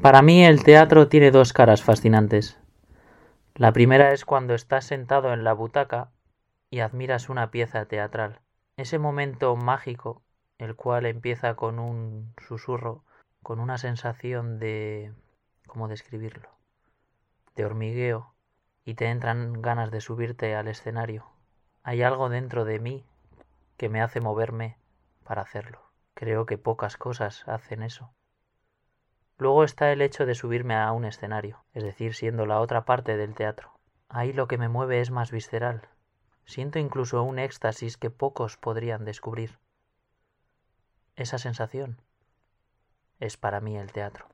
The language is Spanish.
Para mí el teatro tiene dos caras fascinantes. La primera es cuando estás sentado en la butaca y admiras una pieza teatral. Ese momento mágico, el cual empieza con un susurro, con una sensación de... ¿cómo describirlo? De hormigueo, y te entran ganas de subirte al escenario. Hay algo dentro de mí que me hace moverme para hacerlo. Creo que pocas cosas hacen eso. Luego está el hecho de subirme a un escenario, es decir, siendo la otra parte del teatro. Ahí lo que me mueve es más visceral. Siento incluso un éxtasis que pocos podrían descubrir. Esa sensación es para mí el teatro.